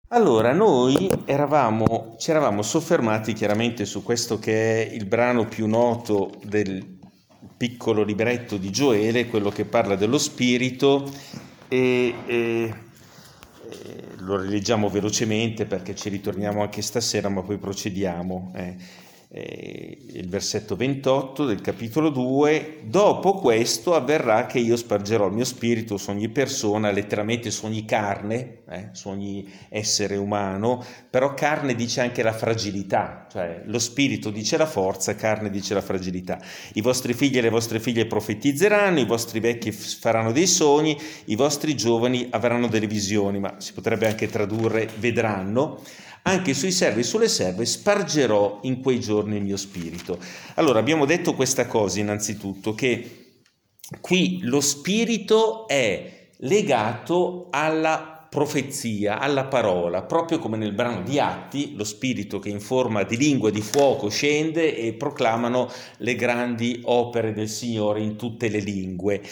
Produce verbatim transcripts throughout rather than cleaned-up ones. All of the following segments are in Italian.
Allora, noi eravamo, ci eravamo soffermati chiaramente su questo che è il brano più noto del piccolo libretto di Gioele, quello che parla dello spirito, e, e, e lo rileggiamo velocemente perché ci ritorniamo anche stasera, ma poi procediamo. Eh. Eh, il versetto ventotto del capitolo due: dopo questo avverrà che io spargerò il mio spirito su ogni persona, letteralmente su ogni carne, eh, su ogni essere umano, però carne dice anche la fragilità, cioè lo spirito dice la forza, carne dice la fragilità. I vostri figli e le vostre figlie profetizzeranno, i vostri vecchi faranno dei sogni, i vostri giovani avranno delle visioni, ma si potrebbe anche tradurre vedranno. Anche sui servi e sulle serve spargerò in quei giorni il mio spirito. Allora, abbiamo detto questa cosa innanzitutto, che qui lo spirito è legato alla profezia, alla parola, proprio come nel brano di Atti, lo spirito che in forma di lingua di fuoco scende e proclamano le grandi opere del Signore in tutte le lingue.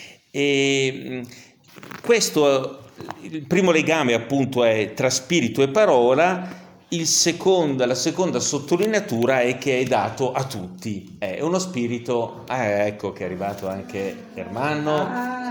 E questo il primo legame appunto è tra spirito e parola. Il secondo, la seconda sottolineatura è che è dato a tutti, è uno spirito. Ah, ecco che è arrivato anche Ermanno.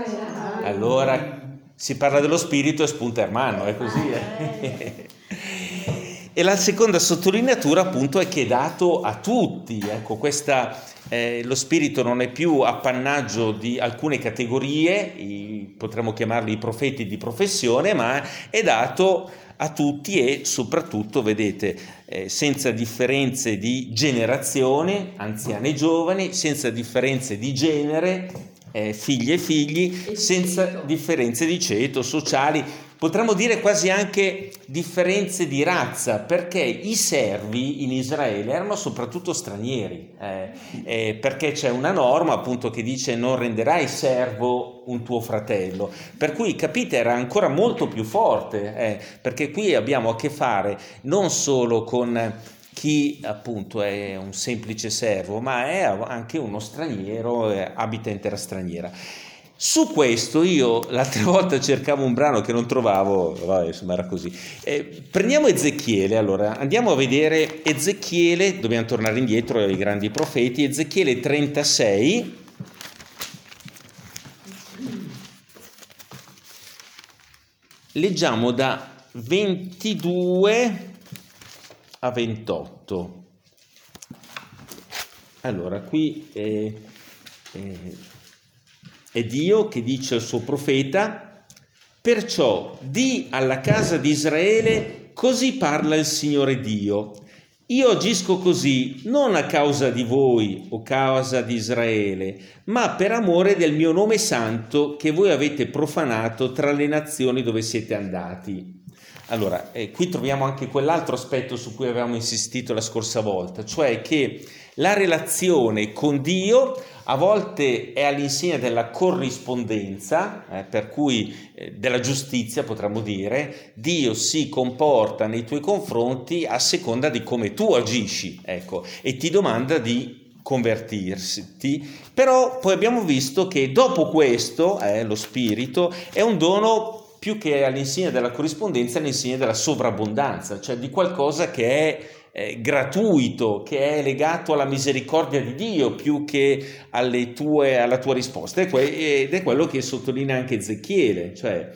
Allora si parla dello spirito e spunta Ermanno, è così, eh? E la seconda sottolineatura appunto è che è dato a tutti. Ecco, questa eh, lo spirito non è più appannaggio di alcune categorie, i, potremmo chiamarli i profeti di professione, ma è dato a tutti e soprattutto, vedete, eh, senza differenze di generazione, anziani e giovani, senza differenze di genere, eh, figli e figli, e senza ceto. differenze di ceto, sociali, potremmo dire quasi anche differenze di razza, perché i servi in Israele erano soprattutto stranieri, eh, eh, perché c'è una norma appunto che dice non renderai servo un tuo fratello, per cui capite era ancora molto più forte, eh, perché qui abbiamo a che fare non solo con chi appunto è un semplice servo, ma è anche uno straniero, eh, abita in terra straniera. Su questo io l'altra volta cercavo un brano che non trovavo, vabbè, insomma era così. Eh, prendiamo Ezechiele, allora andiamo a vedere Ezechiele, dobbiamo tornare indietro ai grandi profeti, Ezechiele trentasei. Leggiamo da ventidue a ventotto. Allora, qui è, è, è Dio che dice al suo profeta: perciò di alla casa di Israele, così parla il Signore Dio. Io agisco così non a causa di voi o causa di Israele, ma per amore del mio nome santo che voi avete profanato tra le nazioni dove siete andati. Allora, eh, qui troviamo anche quell'altro aspetto su cui avevamo insistito la scorsa volta, cioè che la relazione con Dio a volte è all'insegna della corrispondenza, eh, per cui eh, della giustizia potremmo dire. Dio si comporta nei tuoi confronti a seconda di come tu agisci, ecco, e ti domanda di convertirti. Però poi abbiamo visto che dopo questo, eh, lo spirito è un dono più che all'insegna della corrispondenza, all'insegna della sovrabbondanza, cioè di qualcosa che è eh, gratuito, che è legato alla misericordia di Dio più che alle tue, alla tua risposta. Ed è quello che sottolinea anche Ezechiele, cioè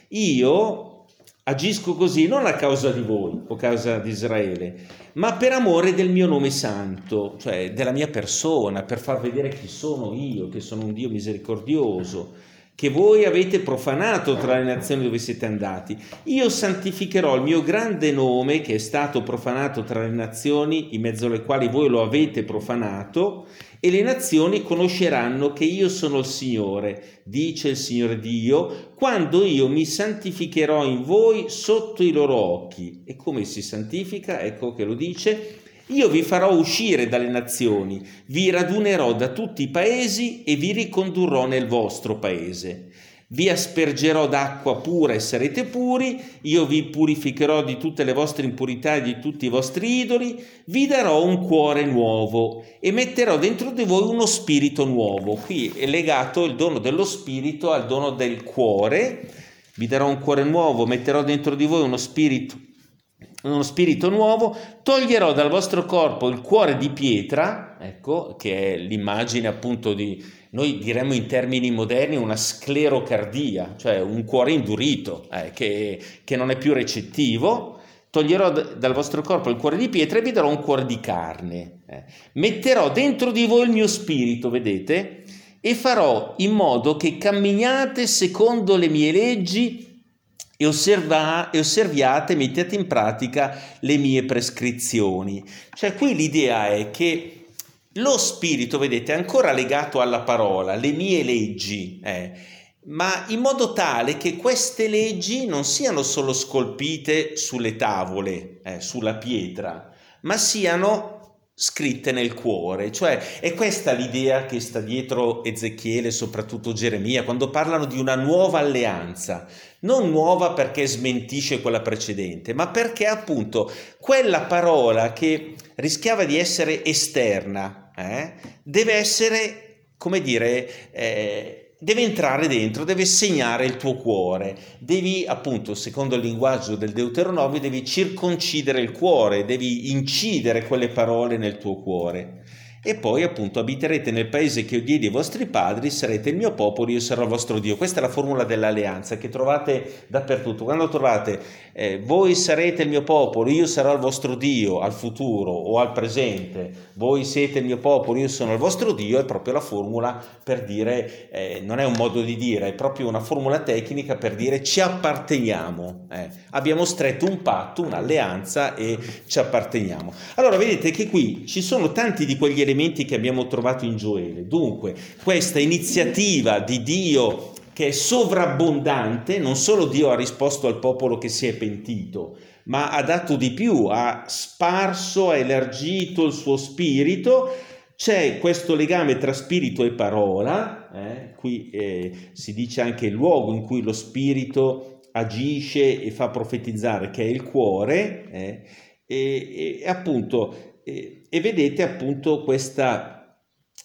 io agisco così non a causa di voi o a causa di Israele, ma per amore del mio nome santo, cioè della mia persona, per far vedere chi sono io, che sono un Dio misericordioso, che voi avete profanato tra le nazioni dove siete andati. Io santificherò il mio grande nome che è stato profanato tra le nazioni in mezzo alle quali voi lo avete profanato, e le nazioni conosceranno che io sono il Signore, dice il Signore Dio, quando io mi santificherò in voi sotto i loro occhi. E come si santifica? Ecco che lo dice: io vi farò uscire dalle nazioni, vi radunerò da tutti i paesi e vi ricondurrò nel vostro paese. Vi aspergerò d'acqua pura e sarete puri, io vi purificherò di tutte le vostre impurità e di tutti i vostri idoli, vi darò un cuore nuovo e metterò dentro di voi uno spirito nuovo. Qui è legato il dono dello spirito al dono del cuore. Vi darò un cuore nuovo, metterò dentro di voi uno spirito uno spirito nuovo, toglierò dal vostro corpo il cuore di pietra, ecco, che è l'immagine appunto di, noi diremmo in termini moderni, una sclerocardia, cioè un cuore indurito, eh, che, che non è più recettivo. Toglierò d- dal vostro corpo il cuore di pietra e vi darò un cuore di carne. Eh. Metterò dentro di voi il mio spirito, vedete? E farò in modo che camminiate secondo le mie leggi e, osserva- e osserviate, mettete in pratica le mie prescrizioni. Cioè qui l'idea è che lo spirito, vedete, è ancora legato alla parola, le mie leggi, eh, ma in modo tale che queste leggi non siano solo scolpite sulle tavole, eh, sulla pietra, ma siano scritte nel cuore. Cioè è questa l'idea che sta dietro Ezechiele, soprattutto Geremia, quando parlano di una nuova alleanza, non nuova perché smentisce quella precedente, ma perché appunto quella parola che rischiava di essere esterna, eh, deve essere, come dire, eh, deve entrare dentro, deve segnare il tuo cuore, devi appunto, secondo il linguaggio del Deuteronomio, devi circoncidere il cuore, devi incidere quelle parole nel tuo cuore. E poi appunto abiterete nel paese che io diedi ai vostri padri, sarete il mio popolo, io sarò il vostro Dio. Questa è la formula dell'alleanza che trovate dappertutto. Quando trovate eh, voi sarete il mio popolo, io sarò il vostro Dio al futuro o al presente, voi siete il mio popolo, io sono il vostro Dio, è proprio la formula per dire, eh, non è un modo di dire, è proprio una formula tecnica per dire ci apparteniamo, eh. Abbiamo stretto un patto, un'alleanza e ci apparteniamo. Allora vedete che qui ci sono tanti di quegli elementi che abbiamo trovato in Gioele. Dunque questa iniziativa di Dio che è sovrabbondante, non solo Dio ha risposto al popolo che si è pentito, ma ha dato di più, ha sparso, ha elargito il suo spirito. C'è questo legame tra spirito e parola, eh? Qui eh, si dice anche il luogo in cui lo spirito agisce e fa profetizzare, che è il cuore, eh? e, e appunto e, e vedete appunto questa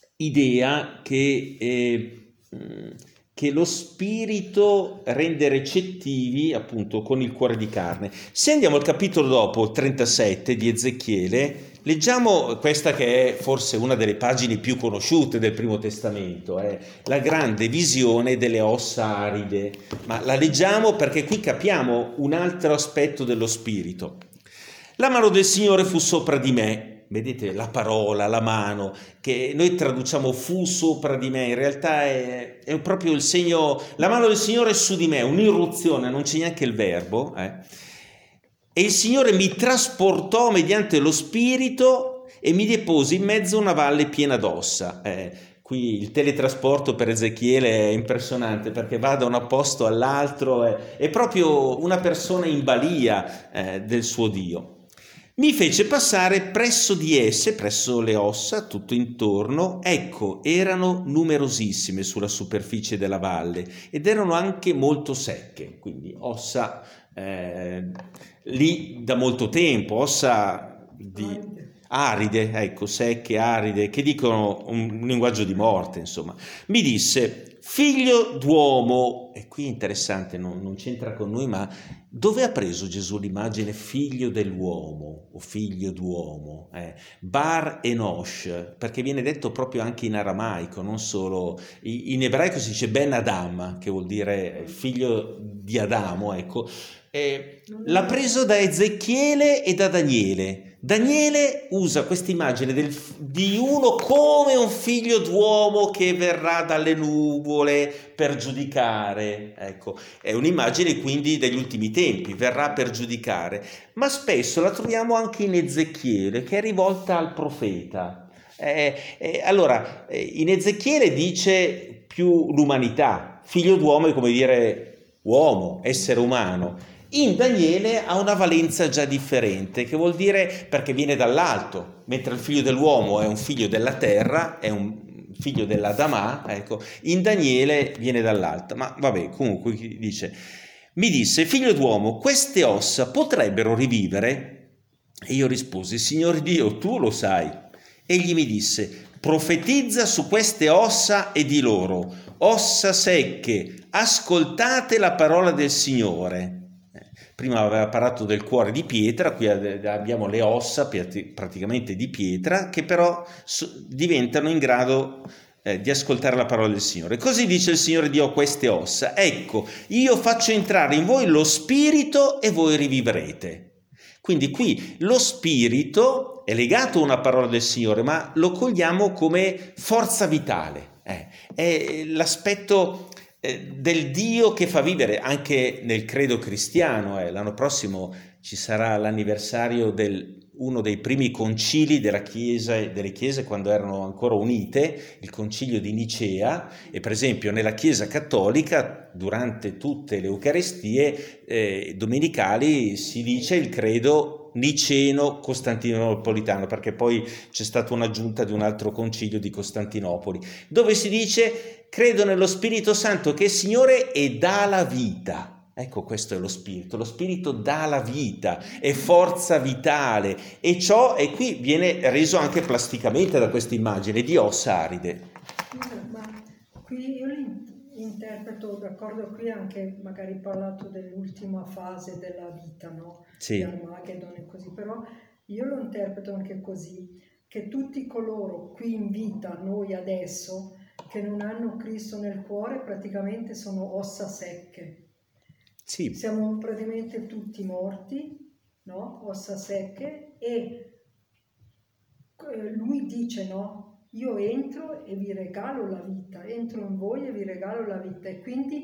idea che, eh, che lo spirito rende recettivi appunto con il cuore di carne. Se andiamo al capitolo dopo, trentasette di Ezechiele, leggiamo questa che è forse una delle pagine più conosciute del Primo Testamento, è la grande visione delle ossa aride, ma la leggiamo perché qui capiamo un altro aspetto dello spirito. La mano del Signore fu sopra di me, vedete la parola, la mano, che noi traduciamo fu sopra di me, in realtà è, è proprio il segno, la mano del Signore è su di me, un'irruzione, non c'è neanche il verbo, eh. E il Signore mi trasportò mediante lo Spirito e mi depose in mezzo a una valle piena d'ossa. Eh, qui il teletrasporto per Ezechiele è impressionante perché va da un posto all'altro, è, è proprio una persona in balia eh, del suo Dio. Mi fece passare presso di esse, presso le ossa, tutto intorno, ecco, erano numerosissime sulla superficie della valle ed erano anche molto secche, quindi ossa eh, lì da molto tempo, ossa di aride, ecco, secche, aride, che dicono un, un linguaggio di morte, insomma. Mi disse, figlio d'uomo, e qui è interessante, non, non c'entra con noi, ma dove ha preso Gesù l'immagine figlio dell'uomo o figlio d'uomo? Eh, Bar Enosh, perché viene detto proprio anche in aramaico, non solo in ebraico si dice Ben Adam, che vuol dire figlio di Adamo, ecco. Eh, l'ha preso da Ezechiele e da Daniele. Daniele usa questa immagine del, di uno come un figlio d'uomo che verrà dalle nuvole per giudicare, ecco, è un'immagine quindi degli ultimi tempi, verrà per giudicare, ma spesso la troviamo anche in Ezechiele, che è rivolta al profeta. Eh, eh, allora, eh, in Ezechiele dice più l'umanità, figlio d'uomo è come dire uomo, essere umano. In Daniele ha una valenza già differente, che vuol dire perché viene dall'alto, mentre il figlio dell'uomo è un figlio della terra, è un figlio dell'Adamà, ecco, in Daniele viene dall'alto, ma vabbè, comunque dice, mi disse, figlio d'uomo, queste ossa potrebbero rivivere? E io risposi, Signore Dio, tu lo sai. Egli mi disse, profetizza su queste ossa e di loro, ossa secche, ascoltate la parola del Signore. prima aveva parlato del cuore di pietra, qui abbiamo le ossa praticamente di pietra, che però diventano in grado eh, di ascoltare la parola del Signore. Così dice il Signore Dio a queste ossa: ecco, io faccio entrare in voi lo spirito e voi rivivrete. Quindi qui lo spirito è legato a una parola del Signore, ma lo cogliamo come forza vitale. Eh, è l'aspetto eh, del Dio che fa vivere anche nel credo cristiano. Eh. L'anno prossimo ci sarà l'anniversario del uno dei primi concili della Chiesa, delle chiese quando erano ancora unite, il concilio di Nicea, e per esempio nella Chiesa cattolica durante tutte le Eucaristie eh, domenicali si dice il credo niceno-costantinopolitano, perché poi c'è stata un'aggiunta di un altro concilio di Costantinopoli, dove si dice: credo nello Spirito Santo che è Signore e dà la vita. Ecco, questo è lo spirito, lo spirito dà la vita, è forza vitale, e ciò, e qui viene reso anche plasticamente da questa immagine di ossa aride. Ma qui io interpreto, d'accordo, qui anche magari parlato dell'ultima fase della vita, no? Sì. Di Armageddon e così, però io lo interpreto anche così, che tutti coloro qui in vita, noi adesso, che non hanno Cristo nel cuore, praticamente sono ossa secche. Sì. Siamo praticamente tutti morti, no? Ossa secche, e lui dice, no? Io entro e vi regalo la vita, entro in voi e vi regalo la vita, e quindi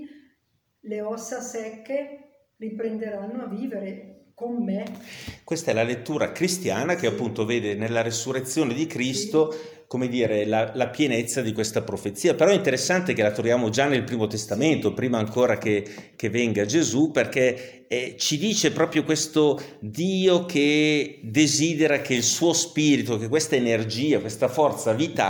le ossa secche riprenderanno a vivere con me. Questa è la lettura cristiana che sì. appunto vede nella resurrezione di Cristo, sì. come dire, la, la pienezza di questa profezia. Però è interessante che la troviamo già nel Primo Testamento, prima ancora che, che venga Gesù, perché eh, ci dice proprio questo Dio che desidera che il suo spirito, che questa energia, questa forza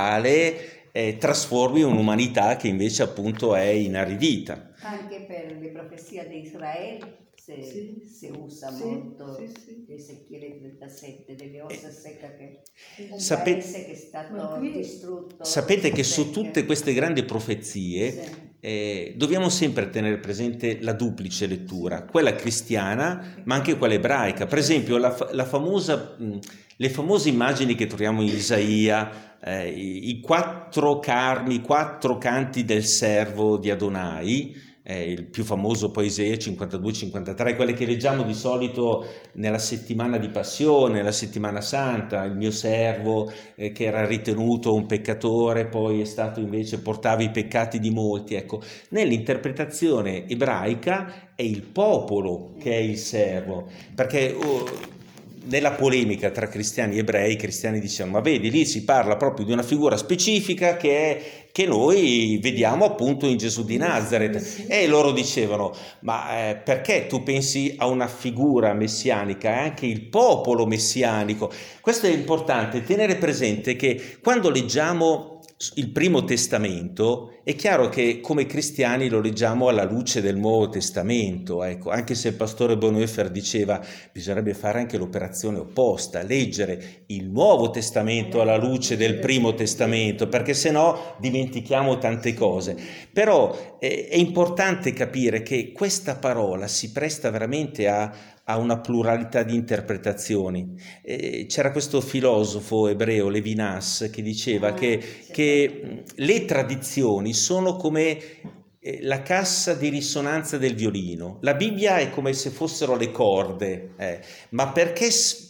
vitale eh, trasformi un'umanità che invece appunto è inaridita. Anche per le profezie di Israele si, sì. si usa sì, molto sì, sì. Ezechiele trentasette, delle ossa secche, che un Sape- paese che è stato qui, distrutto. Sapete che secche. Su tutte queste grandi profezie sì. eh, dobbiamo sempre tenere presente la duplice lettura, quella cristiana ma anche quella ebraica. Per esempio la, la famosa, mh, le famose immagini che troviamo in Isaia, eh, i, i quattro carmi, i quattro canti del servo di Adonai, eh, il più famoso poi Isaia cinquantadue cinquantatré, quelle che leggiamo di solito nella settimana di Passione, nella settimana santa, il mio servo eh, che era ritenuto un peccatore, poi è stato invece, portava i peccati di molti. Ecco, nell'interpretazione ebraica è il popolo che è il servo, perché oh, nella polemica tra cristiani e ebrei, i cristiani dicevano: ma vedi, lì si parla proprio di una figura specifica che è che noi vediamo appunto in Gesù di Nazareth, e loro dicevano: ma eh, perché tu pensi a una figura messianica? È anche il popolo messianico. Questo è importante tenere presente, che quando leggiamo il Primo Testamento è chiaro che come cristiani lo leggiamo alla luce del Nuovo Testamento, ecco, anche se il pastore Bonhoeffer diceva bisognerebbe fare anche l'operazione opposta, leggere il Nuovo Testamento alla luce del Primo Testamento, perché se no dimentichiamo tante cose. Però eh, è importante capire che questa parola si presta veramente a a una pluralità di interpretazioni. Eh, c'era questo filosofo ebreo, Levinas, che diceva ah, che, che le tradizioni sono come la cassa di risonanza del violino. La Bibbia è come se fossero le corde, eh, ma perché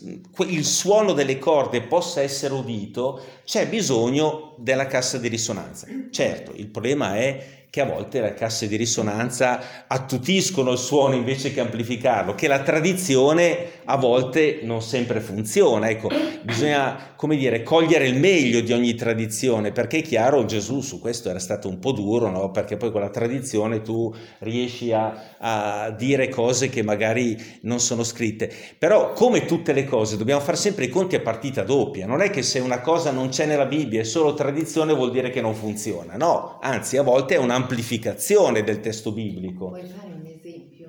il suono delle corde possa essere udito c'è bisogno della cassa di risonanza. Certo, il problema è che a volte le casse di risonanza attutiscono il suono invece che amplificarlo, che la tradizione a volte non sempre funziona. Ecco, bisogna, come dire, cogliere il meglio di ogni tradizione, perché è chiaro, Gesù su questo era stato un po' duro, no? Perché poi con la tradizione tu riesci a, a dire cose che magari non sono scritte. Però, come tutte le cose, dobbiamo fare sempre i conti a partita doppia. Non è che se una cosa non c'è nella Bibbia, è solo tradizione, vuol dire che non funziona. No, anzi, a volte è una amplificazione del testo biblico. Puoi fare un esempio?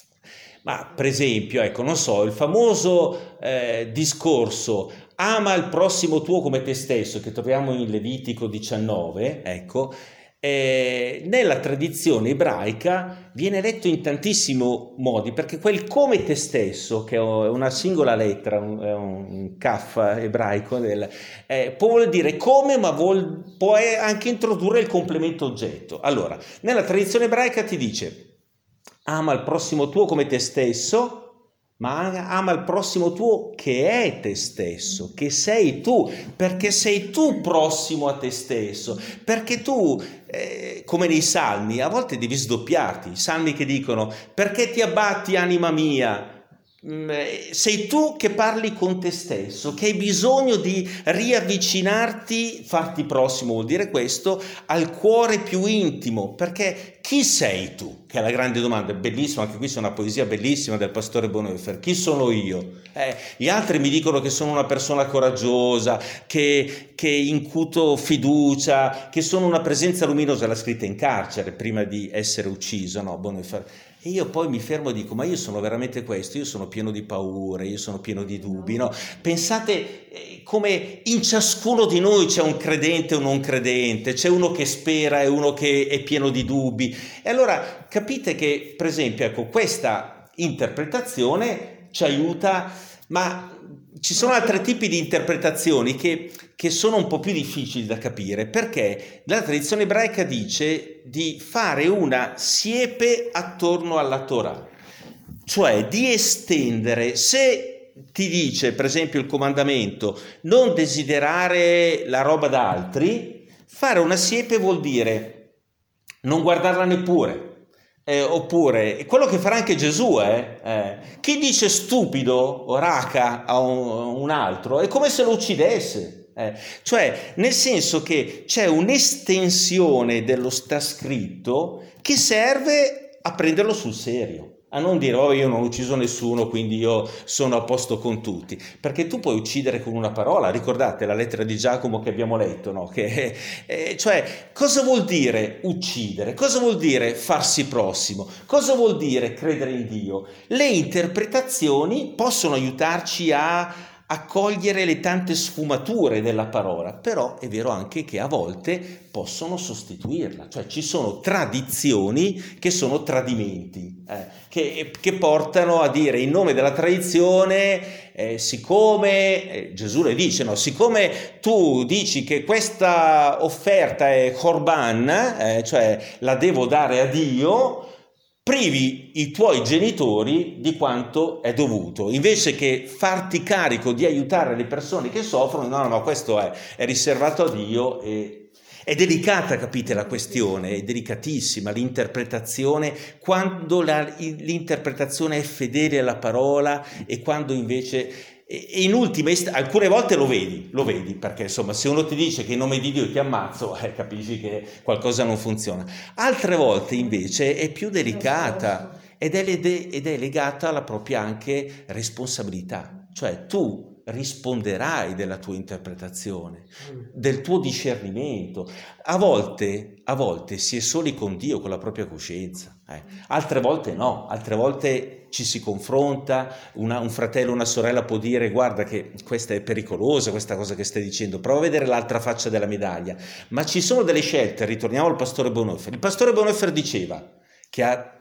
Ma per esempio, ecco, non so, il famoso eh, discorso ama il prossimo tuo come te stesso, che troviamo in Levitico diciannove, ecco, Eh, nella tradizione ebraica viene letto in tantissimi modi, perché quel come te stesso, che è una singola lettera, un, un kaf ebraico, del, eh, può voler dire come, ma vuol, può anche introdurre il complemento oggetto. Allora, nella tradizione ebraica ti dice: ama il prossimo tuo come te stesso, ma ama il prossimo tuo che è te stesso, che sei tu, perché sei tu prossimo a te stesso, perché tu, eh, come nei salmi, a volte devi sdoppiarti, i salmi che dicono: perché ti abbatti anima mia? Sei tu che parli con te stesso, che hai bisogno di riavvicinarti, farti prossimo, vuol dire questo, al cuore più intimo, perché chi sei tu? Che è la grande domanda, è bellissimo, anche qui c'è una poesia bellissima del pastore Bonhoeffer. Chi sono io? Eh, gli altri mi dicono che sono una persona coraggiosa, che, che incuto fiducia, che sono una presenza luminosa, l'ha scritta in carcere prima di essere ucciso, no, Bonhoeffer. E io poi mi fermo e dico: ma io sono veramente questo? Io sono pieno di paure, io sono pieno di dubbi, no? Pensate eh, come in ciascuno di noi c'è un credente e un non credente, c'è uno che spera e uno che è pieno di dubbi. E allora capite che, per esempio, ecco, questa interpretazione ci aiuta, ma ci sono altri tipi di interpretazioni che, che sono un po' più difficili da capire, perché la tradizione ebraica dice di fare una siepe attorno alla Torah, cioè di estendere, se ti dice per esempio il comandamento non desiderare la roba da altri, fare una siepe vuol dire non guardarla neppure. Eh, oppure quello che farà anche Gesù, eh, eh, chi dice stupido o raca a un, un altro è come se lo uccidesse, eh. Cioè nel senso che c'è un'estensione dello sta scritto che serve a prenderlo sul serio, a non dire: oh, io non ho ucciso nessuno, quindi io sono a posto con tutti, perché tu puoi uccidere con una parola. Ricordate la lettera di Giacomo che abbiamo letto, no? Che, eh, cioè, cosa vuol dire uccidere? Cosa vuol dire farsi prossimo? Cosa vuol dire credere in Dio? Le interpretazioni possono aiutarci a a cogliere le tante sfumature della parola, però è vero anche che a volte possono sostituirla, cioè ci sono tradizioni che sono tradimenti, eh, che, che portano a dire in nome della tradizione, eh, siccome, eh, Gesù le dice, no, siccome tu dici che questa offerta è Corban, eh, cioè la devo dare a Dio, privi i tuoi genitori di quanto è dovuto, invece che farti carico di aiutare le persone che soffrono. No, no, no, questo è, è riservato a Dio. E è delicata, capite la questione, è delicatissima l'interpretazione, quando la, l'interpretazione è fedele alla parola e quando invece... E in ultima, alcune volte lo vedi, lo vedi, perché insomma se uno ti dice che in nome di Dio ti ammazzo, eh, capisci che qualcosa non funziona. Altre volte invece è più delicata ed è, ed è legata alla propria anche responsabilità, cioè tu risponderai della tua interpretazione, del tuo discernimento. A volte, a volte si è soli con Dio, con la propria coscienza, eh. Altre volte no, altre volte ci si confronta, una, un fratello o una sorella può dire: guarda che questa è pericolosa, questa cosa che stai dicendo, prova a vedere l'altra faccia della medaglia. Ma ci sono delle scelte. Ritorniamo al pastore Bonhoeffer. Il pastore Bonhoeffer diceva che ha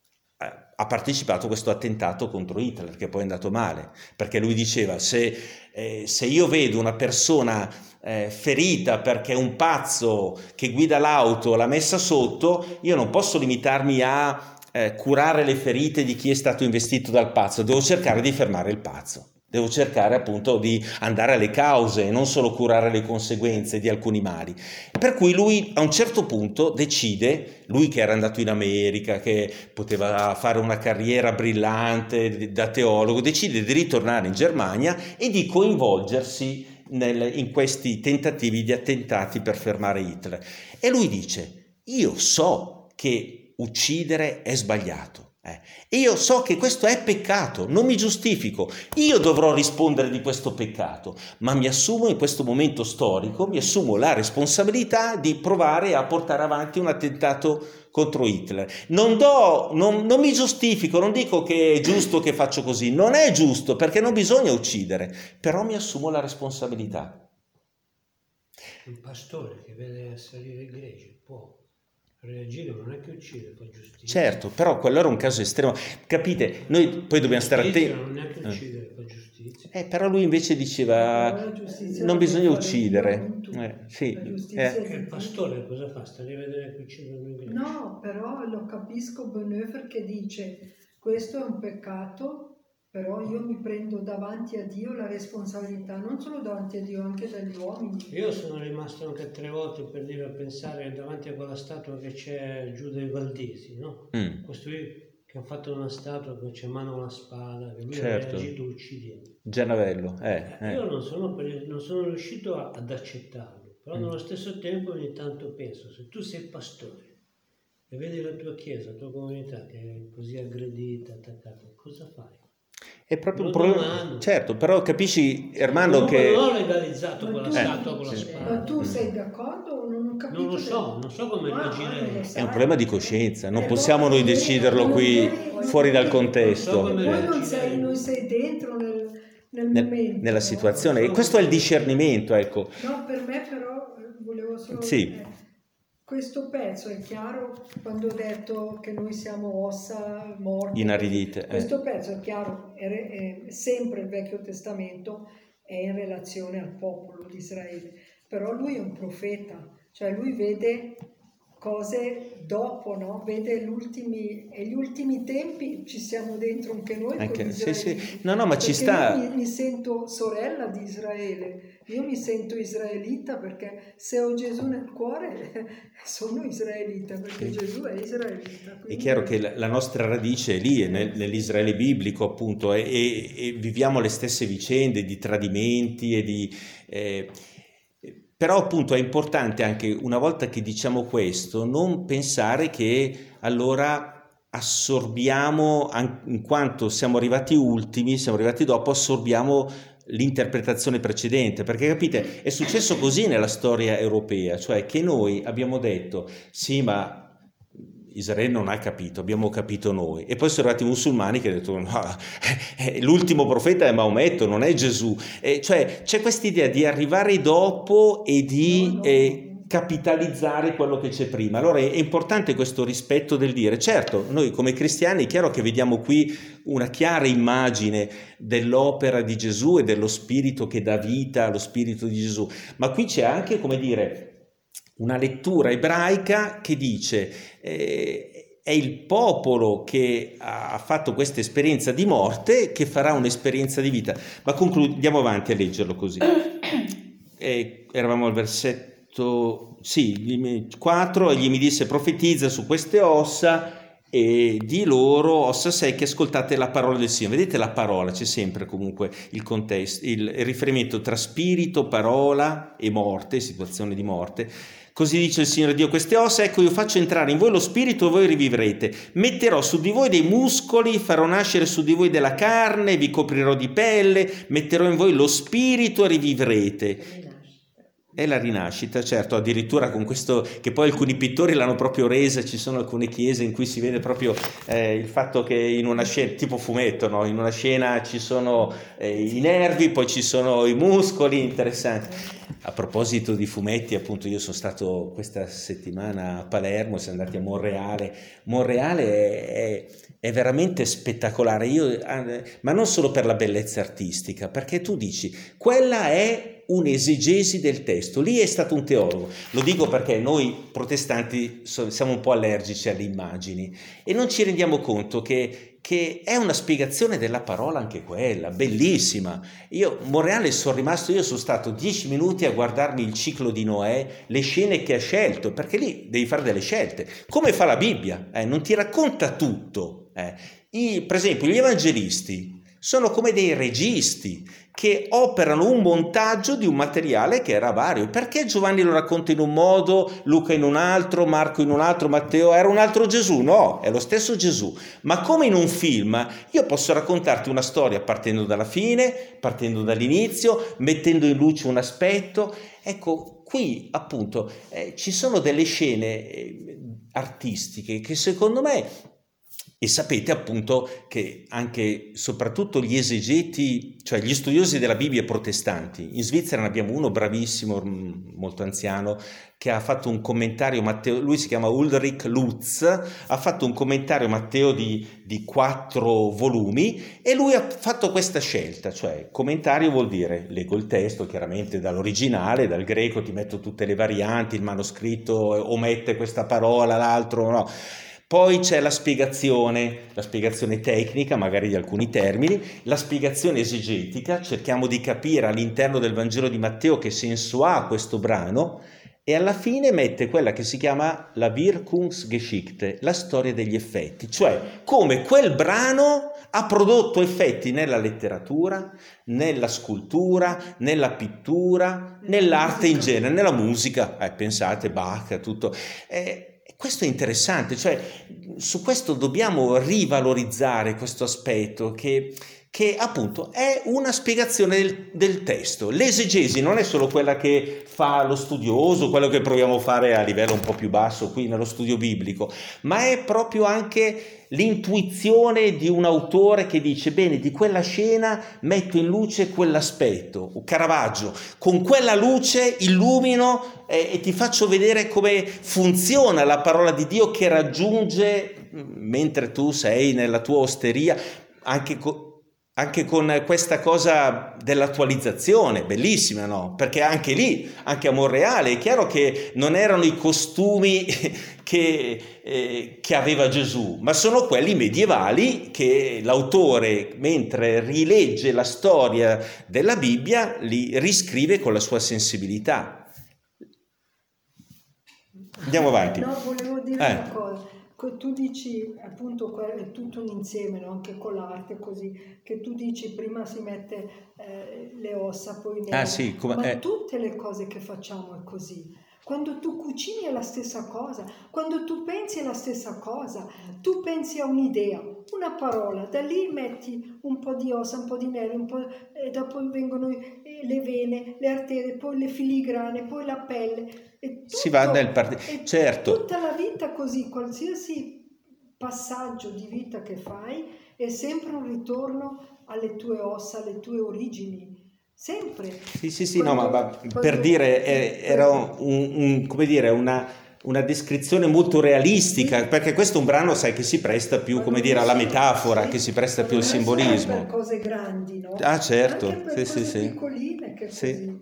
ha partecipato a questo attentato contro Hitler, che poi è andato male, perché lui diceva: se, eh, se io vedo una persona eh, ferita perché un pazzo che guida l'auto l'ha messa sotto, io non posso limitarmi a eh, curare le ferite di chi è stato investito dal pazzo, devo cercare di fermare il pazzo. Devo cercare appunto di andare alle cause e non solo curare le conseguenze di alcuni mali. Per cui lui a un certo punto decide, lui che era andato in America, che poteva fare una carriera brillante da teologo, decide di ritornare in Germania e di coinvolgersi nel, in questi tentativi di attentati per fermare Hitler. E lui dice: io so che uccidere è sbagliato. Eh, io so che questo è peccato, non mi giustifico, io dovrò rispondere di questo peccato, ma mi assumo in questo momento storico, mi assumo la responsabilità di provare a portare avanti un attentato contro Hitler. Non do, non, non mi giustifico, non dico che è giusto che faccio così, non è giusto perché non bisogna uccidere, però mi assumo la responsabilità. Un pastore che vede salire il gregge può Reagire non è che uccide, fa giustizia. Certo, però quello era un caso estremo. Capite? Noi poi dobbiamo stare attenti. Non è che uccidere, fa giustizia. Eh, però lui invece diceva non bisogna uccidere. Eh, sì. Eh. Il pastore cosa fa? Sta lì a vedere che uccidono? No, però lo capisco Bonhoeffer che dice questo è un peccato, però io mi prendo davanti a Dio la responsabilità, non solo davanti a Dio, anche dagli uomini. Io sono rimasto anche tre volte per dire a pensare davanti a quella statua che c'è giù dai Valdesi, no? Mm. Questo che ha fatto una statua che c'è in mano una spada, che lui certo. ha reagito uccidendo. Gianavello, eh, eh. Io non sono, per, non sono riuscito a, ad accettarlo, però mm. nello stesso tempo ogni tanto penso, se tu sei pastore e vedi la tua chiesa, la tua comunità che è così aggredita, attaccata, cosa fai? È proprio un problema, certo, però capisci Ermanno non, che... Non ho legalizzato quella tu, statua con eh, la spada. Ma tu sei d'accordo o non ho capito? Non lo so, non so come reagirei. È un problema di coscienza, non possiamo noi deciderlo qui fuori dal contesto. Poi non sei, non sei dentro nel, nel Nel, momento. nella situazione, e questo è il discernimento, ecco. No, per me però volevo solo... Sì. Eh, questo pezzo è chiaro quando ho detto che noi siamo ossa morte. Inaridite. Questo eh. pezzo è chiaro, è, è sempre il Vecchio Testamento è in relazione al popolo di Israele, però lui è un profeta, cioè lui vede cose dopo, no? Vede gli ultimi, e gli ultimi tempi ci siamo dentro anche noi. Anche, sì, sì. No, no, ma ci sta. Io mi, mi sento sorella di Israele, io mi sento israelita perché se ho Gesù nel cuore sono israelita, perché sì. Gesù è israelita. Quindi... È chiaro che la, la nostra radice è lì, è nel, nell'Israele biblico appunto, e, e, e viviamo le stesse vicende di tradimenti e di... Eh, Però appunto è importante anche, una volta che diciamo questo, non pensare che allora assorbiamo, in quanto siamo arrivati ultimi, siamo arrivati dopo, assorbiamo l'interpretazione precedente, perché capite, è successo così nella storia europea, cioè che noi abbiamo detto, sì ma Israele non ha capito, abbiamo capito noi, e poi sono arrivati i musulmani che hanno detto no, l'ultimo profeta è Maometto, non è Gesù, e cioè c'è questa idea di arrivare dopo e di no, no. Eh, capitalizzare quello che c'è prima. Allora è importante questo rispetto del dire, certo, noi come cristiani è chiaro che vediamo qui una chiara immagine dell'opera di Gesù e dello spirito che dà vita allo spirito di Gesù, ma qui c'è anche, come dire, una lettura ebraica che dice eh, è il popolo che ha fatto questa esperienza di morte che farà un'esperienza di vita. Ma concludiamo avanti a leggerlo così. Eh, eravamo al versetto sì, quattro, egli mi disse profetizza su queste ossa e di loro ossa secche ascoltate la parola del Signore. Vedete la parola, c'è sempre comunque il contesto, il, il riferimento tra spirito, parola e morte, situazione di morte. Così dice il Signore Dio, queste ossa, ecco io faccio entrare in voi lo spirito e voi rivivrete, metterò su di voi dei muscoli, farò nascere su di voi della carne, vi coprirò di pelle, metterò in voi lo spirito e rivivrete. È la rinascita, certo, addirittura con questo, che poi alcuni pittori l'hanno proprio resa, ci sono alcune chiese in cui si vede proprio eh, il fatto che in una scena, tipo fumetto, no? In una scena ci sono eh, i nervi, poi ci sono i muscoli, interessante. A proposito di fumetti, appunto io sono stato questa settimana a Palermo, siamo andati a Monreale, Monreale è, è, è veramente spettacolare, io, ma non solo per la bellezza artistica, perché tu dici, quella è un'esegesi del testo, lì è stato un teologo, lo dico perché noi protestanti siamo un po' allergici alle immagini e non ci rendiamo conto che, che è una spiegazione della parola anche quella, bellissima. Io, Monreale, sono rimasto, io sono stato dieci minuti a guardarmi il ciclo di Noè, le scene che ha scelto, perché lì devi fare delle scelte, come fa la Bibbia, eh, non ti racconta tutto. Eh. I, per esempio, gli evangelisti sono come dei registi che operano un montaggio di un materiale che era vario. Perché Giovanni lo racconta in un modo, Luca in un altro, Marco in un altro, Matteo era un altro Gesù? No, è lo stesso Gesù. Ma come in un film, io posso raccontarti una storia partendo dalla fine, partendo dall'inizio, mettendo in luce un aspetto. Ecco, qui appunto eh, ci sono delle scene eh, artistiche che secondo me E sapete appunto che anche, soprattutto gli esegeti, cioè gli studiosi della Bibbia protestanti, in Svizzera ne abbiamo uno bravissimo, molto anziano, che ha fatto un commentario, Matteo, lui si chiama Ulrich Lutz, ha fatto un commentario Matteo di, di quattro volumi, e lui ha fatto questa scelta, cioè commentario vuol dire, leggo il testo chiaramente dall'originale, dal greco, ti metto tutte le varianti, il manoscritto omette questa parola, l'altro no. Poi c'è la spiegazione, la spiegazione tecnica, magari di alcuni termini, la spiegazione esegetica, cerchiamo di capire all'interno del Vangelo di Matteo che senso ha questo brano, e alla fine mette quella che si chiama la Wirkungsgeschichte, la storia degli effetti, cioè come quel brano ha prodotto effetti nella letteratura, nella scultura, nella pittura, nell'arte in genere, nella musica, eh, pensate, Bach, tutto. Eh, Questo è interessante, cioè su questo dobbiamo rivalorizzare questo aspetto che, che appunto è una spiegazione del, del testo. L'esegesi non è solo quella che fa lo studioso, quello che proviamo a fare a livello un po' più basso qui nello studio biblico, ma è proprio anche l'intuizione di un autore che dice bene, di quella scena metto in luce quell'aspetto, Caravaggio, con quella luce illumino e, e ti faccio vedere come funziona la parola di Dio che raggiunge, mentre tu sei nella tua osteria, anche con Anche con questa cosa dell'attualizzazione, bellissima, no? Perché anche lì, anche a Monreale, è chiaro che non erano i costumi che, eh, che aveva Gesù, ma sono quelli medievali che l'autore, mentre rilegge la storia della Bibbia, li riscrive con la sua sensibilità. Andiamo avanti. No, volevo dire eh. una cosa. Tu dici appunto è tutto un insieme, no? Anche con l'arte così, che tu dici prima si mette eh, le ossa, poi le ah, sì, come, ma eh. tutte le cose che facciamo è così. Quando tu cucini è la stessa cosa, quando tu pensi è la stessa cosa, tu pensi a un'idea, una parola, da lì metti un po' di ossa, un po' di nervi, un po' e dopo vengono le vene, le arterie, poi le filigrane, poi la pelle. E tutto, si va nel partito, certo. Tutta la vita così, qualsiasi passaggio di vita che fai è sempre un ritorno alle tue ossa, alle tue origini. Sempre. Sì, sì, sì, quando, no, ma, ma quando, per dire, eh, era un, un, come dire, una, una descrizione molto realistica, sì. Perché questo è un brano, sai, che si presta più, come dire, alla metafora, sì. Che si presta più al simbolismo. Per cose grandi, no? Ah, certo. Anche per sì, cose sì, piccoline che sì. Così.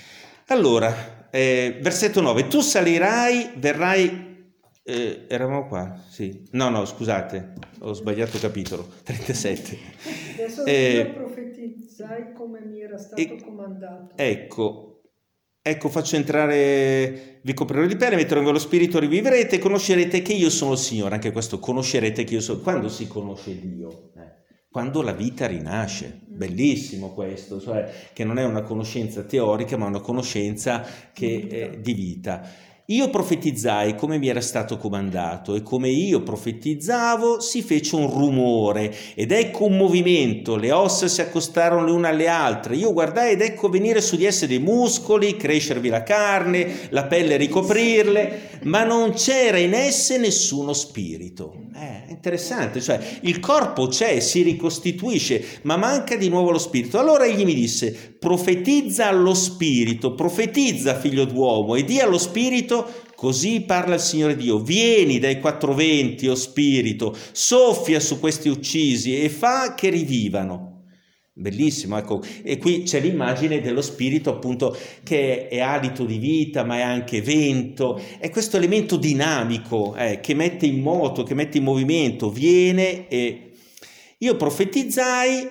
Allora, eh, versetto nove, tu salirai, verrai... Eh, eravamo qua, sì. No, no, scusate, ho sbagliato capitolo. trentasette. Adesso eh, profetizzai come mi era stato e, comandato. Ecco, ecco, faccio entrare, vi coprirò di pelle, metterò in voi lo spirito, rivivrete, conoscerete che io sono il Signore. Anche questo, conoscerete che io sono. Quando si conosce Dio? Eh, quando la vita rinasce. Bellissimo questo, cioè che non è una conoscenza teorica, ma una conoscenza che è di vita. Io profetizzai come mi era stato comandato, e come io profetizzavo si fece un rumore ed ecco un movimento, le ossa si accostarono le une alle altre, io guardai ed ecco venire su di esse dei muscoli, crescervi la carne, la pelle ricoprirle, ma non c'era in esse nessuno spirito. Eh, è interessante, cioè il corpo c'è, si ricostituisce, ma manca di nuovo lo spirito. Allora egli mi disse, profetizza allo spirito, profetizza figlio d'uomo, e di allo spirito, così parla il Signore Dio, vieni dai quattro venti, o spirito, soffia su questi uccisi e fa che rivivano. Bellissimo, ecco, e qui c'è l'immagine dello spirito appunto che è alito di vita, ma è anche vento, è questo elemento dinamico eh, che mette in moto, che mette in movimento, viene. E io profetizzai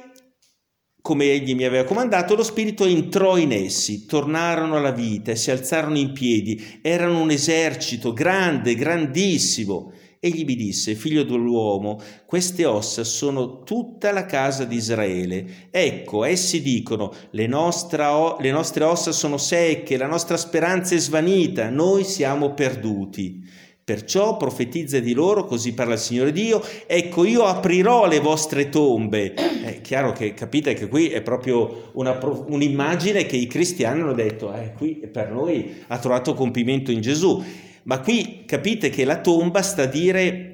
come egli mi aveva comandato, lo spirito entrò in essi, tornarono alla vita e si alzarono in piedi, erano un esercito grande, grandissimo. Egli mi disse, figlio dell'uomo, queste ossa sono tutta la casa di Israele. Ecco, essi dicono, le, nostra, le nostre ossa sono secche, la nostra speranza è svanita, noi siamo perduti. Perciò profetizza di loro, così parla il Signore Dio, ecco io aprirò le vostre tombe. È chiaro che capite che qui è proprio una, un'immagine che i cristiani hanno detto, eh, qui per noi ha trovato compimento in Gesù. Ma qui capite che la tomba sta a dire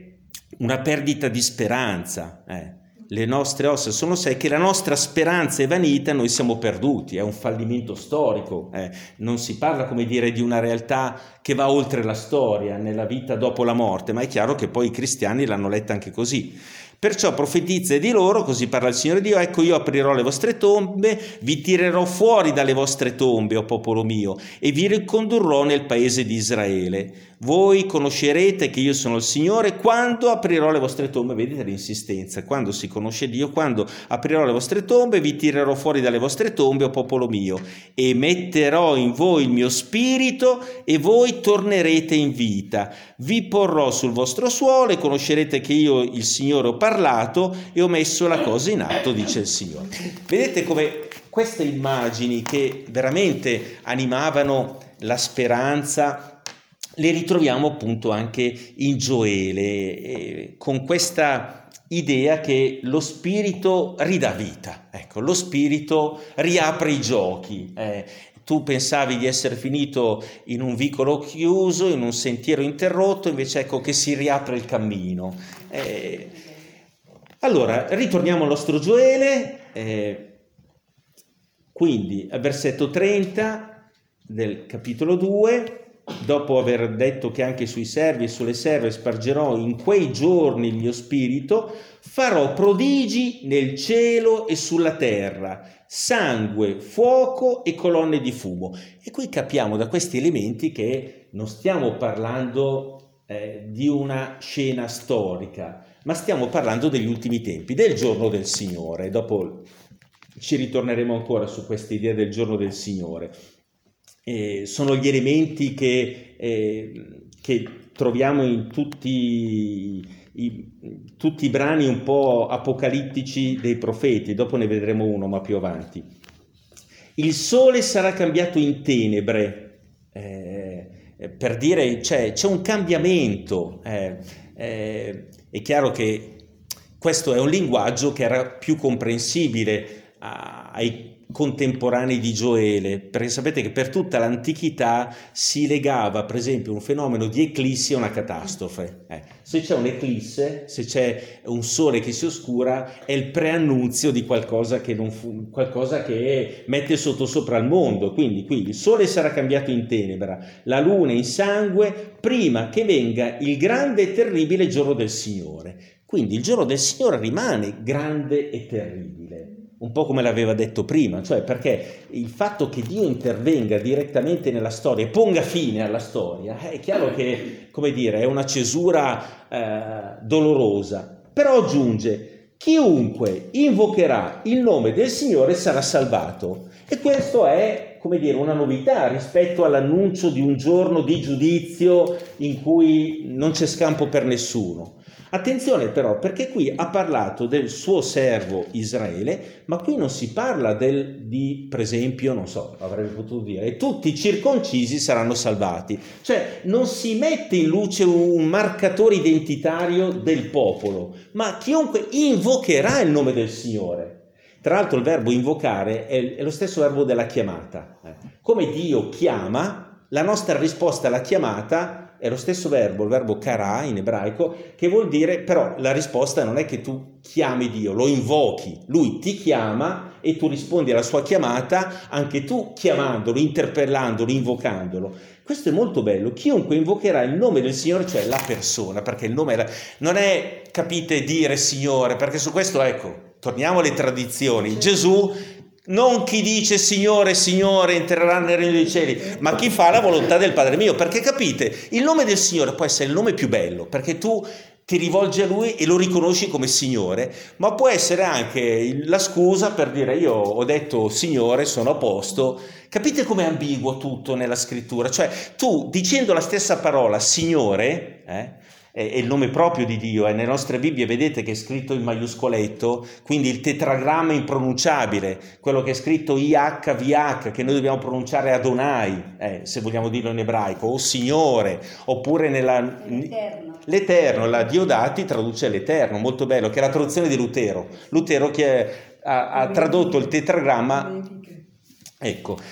una perdita di speranza. Eh. Le nostre ossa sono secche, la nostra speranza è vanita, noi siamo perduti, è un fallimento storico. Eh. Non si parla, come dire, di una realtà che va oltre la storia, nella vita dopo la morte, ma è chiaro che poi i cristiani l'hanno letta anche così. Perciò profetizza di loro, così parla il Signore Dio, ecco io aprirò le vostre tombe, vi tirerò fuori dalle vostre tombe, o popolo mio, e vi ricondurrò nel paese di Israele. Voi conoscerete che io sono il Signore quando aprirò le vostre tombe. Vedete l'insistenza, quando si conosce Dio, quando aprirò le vostre tombe, vi tirerò fuori dalle vostre tombe, o popolo mio, e metterò in voi il mio spirito e voi tornerete in vita. Vi porrò sul vostro suolo e conoscerete che io, il Signore, ho parlato e ho messo la cosa in atto, dice il Signore. Vedete come queste immagini che veramente animavano la speranza le ritroviamo appunto anche in Gioele, eh, con questa idea che lo spirito ridà vita, ecco, lo spirito riapre i giochi. Eh, tu pensavi di essere finito in un vicolo chiuso, in un sentiero interrotto, invece ecco che si riapre il cammino. Eh, allora, ritorniamo al nostro Gioele, eh, quindi al versetto trenta del capitolo due, dopo aver detto che anche sui servi e sulle serve spargerò in quei giorni il mio spirito, farò prodigi nel cielo e sulla terra, sangue, fuoco e colonne di fumo. E qui capiamo da questi elementi che non stiamo parlando eh, di una scena storica, ma stiamo parlando degli ultimi tempi, del giorno del Signore. Dopo ci ritorneremo ancora su questa idea del giorno del Signore. Eh, sono gli elementi che, eh, che troviamo in tutti i, tutti i brani un po' apocalittici dei profeti, dopo ne vedremo uno ma più avanti. Il sole sarà cambiato in tenebre, eh, per dire c'è, c'è un cambiamento, eh, eh, è chiaro che questo è un linguaggio che era più comprensibile a, ai contemporanei di Gioele, perché sapete che per tutta l'antichità si legava per esempio un fenomeno di eclissi a una catastrofe. Eh, se c'è un'eclisse, se c'è un sole che si oscura, è il preannunzio di qualcosa che, non fu, qualcosa che mette sottosopra il mondo. Quindi qui il sole sarà cambiato in tenebra, la luna in sangue, prima che venga il grande e terribile giorno del Signore. Quindi il giorno del Signore rimane grande e terribile, un po' come l'aveva detto prima, cioè perché il fatto che Dio intervenga direttamente nella storia e ponga fine alla storia, è chiaro che, come dire, è una cesura eh, dolorosa, però aggiunge: chiunque invocherà il nome del Signore sarà salvato. E questo è, come dire, una novità rispetto all'annuncio di un giorno di giudizio in cui non c'è scampo per nessuno. Attenzione però, perché qui ha parlato del suo servo Israele, ma qui non si parla del, di, per esempio, non so, avrebbe potuto dire, tutti i circoncisi saranno salvati. Cioè non si mette in luce un marcatore identitario del popolo, ma chiunque invocherà il nome del Signore. Tra l'altro il verbo invocare è, è lo stesso verbo della chiamata. Come Dio chiama, la nostra risposta alla chiamata è lo stesso verbo, il verbo kara in ebraico, che vuol dire, però la risposta non è che tu chiami Dio, lo invochi, lui ti chiama e tu rispondi alla sua chiamata, anche tu chiamandolo, interpellandolo, invocandolo. Questo è molto bello. Chiunque invocherà il nome del Signore, cioè la persona, perché il nome è la... non è, capite, dire Signore, perché su questo, ecco, torniamo alle tradizioni. Gesù, non chi dice Signore, Signore entrerà nel regno dei cieli, ma chi fa la volontà del Padre mio, perché capite, il nome del Signore può essere il nome più bello, perché tu ti rivolgi a Lui e lo riconosci come Signore, ma può essere anche la scusa per dire io ho detto Signore, sono a posto. Capite com'è ambiguo tutto nella scrittura? Cioè tu dicendo la stessa parola Signore, eh, è il nome proprio di Dio, e nelle nostre Bibbie vedete che è scritto in maiuscoletto, quindi il tetragramma impronunciabile, quello che è scritto I H V H, che noi dobbiamo pronunciare Adonai, eh, se vogliamo dirlo in ebraico, o Signore, oppure nella... L'Eterno. L'Eterno, la Diodati traduce l'Eterno, molto bello, che è la traduzione di Lutero. Lutero che ha, ha tradotto il tetragramma, ecco.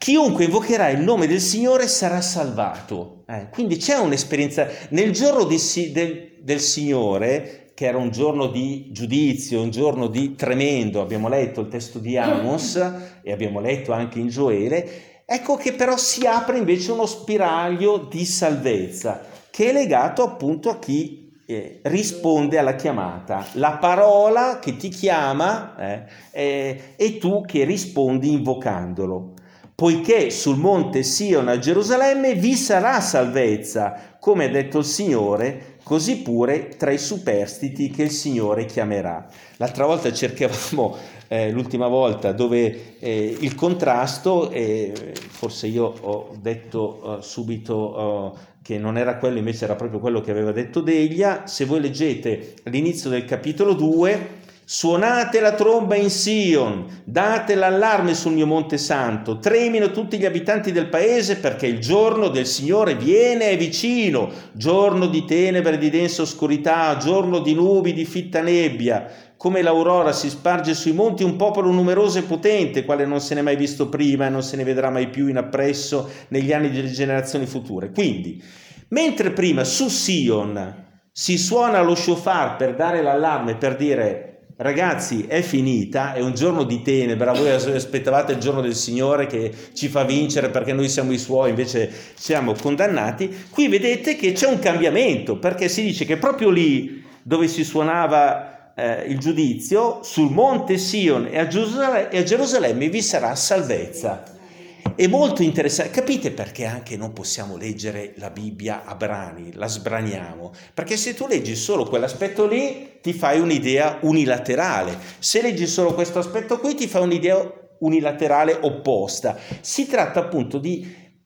chiunque invocherà il nome del Signore sarà salvato. Eh, quindi c'è un'esperienza nel giorno di, del, del Signore, che era un giorno di giudizio, un giorno di tremendo. Abbiamo letto il testo di Amos e abbiamo letto anche in Gioele. Ecco che però si apre invece uno spiraglio di salvezza che è legato appunto a chi Eh, risponde alla chiamata, la parola che ti chiama eh, eh, e tu che rispondi invocandolo. Poiché sul monte Sion a Gerusalemme vi sarà salvezza, come ha detto il Signore, così pure tra i superstiti che il Signore chiamerà. L'altra volta cercavamo, eh, l'ultima volta, dove eh, il contrasto, eh, forse io ho detto uh, subito uh, che non era quello, invece era proprio quello che aveva detto Deglia. Se voi leggete all'inizio del capitolo due, suonate la tromba in Sion, date l'allarme sul mio monte santo, tremino tutti gli abitanti del paese perché il giorno del Signore viene, è vicino, giorno di tenebre e di densa oscurità, giorno di nubi, di fitta nebbia. Come l'aurora si sparge sui monti un popolo numeroso e potente, quale non se n'è mai visto prima e non se ne vedrà mai più in appresso negli anni delle generazioni future. Quindi, mentre prima su Sion si suona lo shofar per dare l'allarme, per dire ragazzi è finita, è un giorno di tenebra, voi aspettavate il giorno del Signore che ci fa vincere perché noi siamo i suoi, invece siamo condannati. Qui vedete che c'è un cambiamento, perché si dice che proprio lì dove si suonava Eh, il giudizio, sul monte Sion e a, Gerusalemme, e a Gerusalemme vi sarà salvezza. È molto interessante. Capite perché anche non possiamo leggere la Bibbia a brani, la sbraniamo? Perché se tu leggi solo quell'aspetto lì ti fai un'idea unilaterale, se leggi solo questo aspetto qui ti fai un'idea unilaterale opposta. Si tratta appunto di,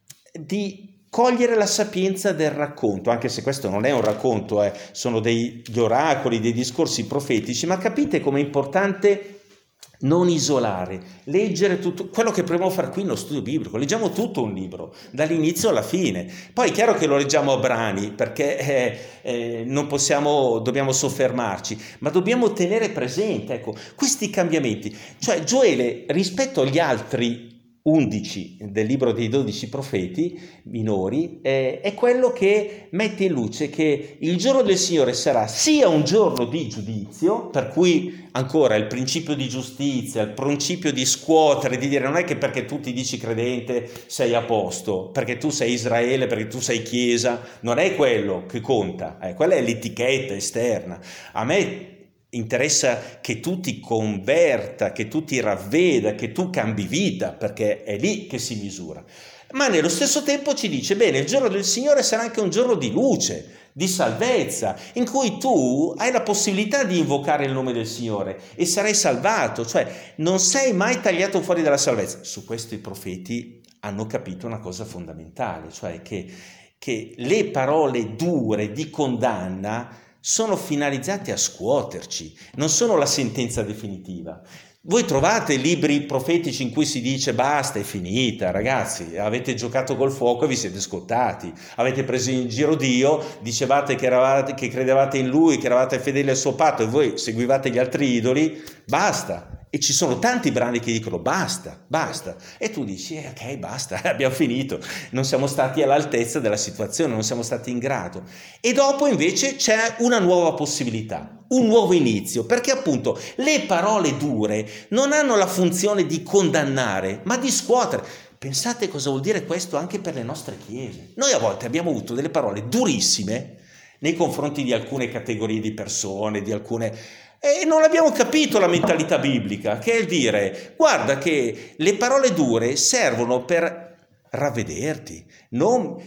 di cogliere la sapienza del racconto, anche se questo non è un racconto, eh, sono degli oracoli, dei discorsi profetici, ma capite com'è importante non isolare, leggere tutto, quello che proviamo a fare qui nello studio biblico, leggiamo tutto un libro, dall'inizio alla fine, poi è chiaro che lo leggiamo a brani, perché eh, eh, non possiamo, dobbiamo soffermarci, ma dobbiamo tenere presente, ecco, questi cambiamenti, cioè Gioele rispetto agli altri undici del libro dei dodici profeti minori eh, è quello che mette in luce che il giorno del Signore sarà sia un giorno di giudizio, per cui ancora il principio di giustizia, il principio di scuotere, di dire non è che perché tu ti dici credente sei a posto, perché tu sei Israele, perché tu sei Chiesa, non è quello che conta, eh, quella è l'etichetta esterna. A me interessa che tu ti converta, che tu ti ravveda, che tu cambi vita, perché è lì che si misura. Ma nello stesso tempo ci dice, bene, il giorno del Signore sarà anche un giorno di luce, di salvezza, in cui tu hai la possibilità di invocare il nome del Signore e sarai salvato, cioè non sei mai tagliato fuori dalla salvezza. Su questo i profeti hanno capito una cosa fondamentale, cioè che, che le parole dure di condanna sono finalizzate a scuoterci, non sono la sentenza definitiva. Voi trovate libri profetici in cui si dice basta, è finita, ragazzi, avete giocato col fuoco e vi siete scottati, avete preso in giro Dio, dicevate che, eravate, che credevate in Lui, che eravate fedeli al suo patto e voi seguivate gli altri idoli, basta. E ci sono tanti brani che dicono basta, basta, e tu dici eh, ok basta, abbiamo finito, non siamo stati all'altezza della situazione, non siamo stati in grado. E dopo invece c'è una nuova possibilità, un nuovo inizio, perché appunto le parole dure non hanno la funzione di condannare, ma di scuotere. Pensate cosa vuol dire questo anche per le nostre chiese. Noi a volte abbiamo avuto delle parole durissime nei confronti di alcune categorie di persone, di alcune... E non abbiamo capito la mentalità biblica, che è il dire, guarda che le parole dure servono per ravvederti, non,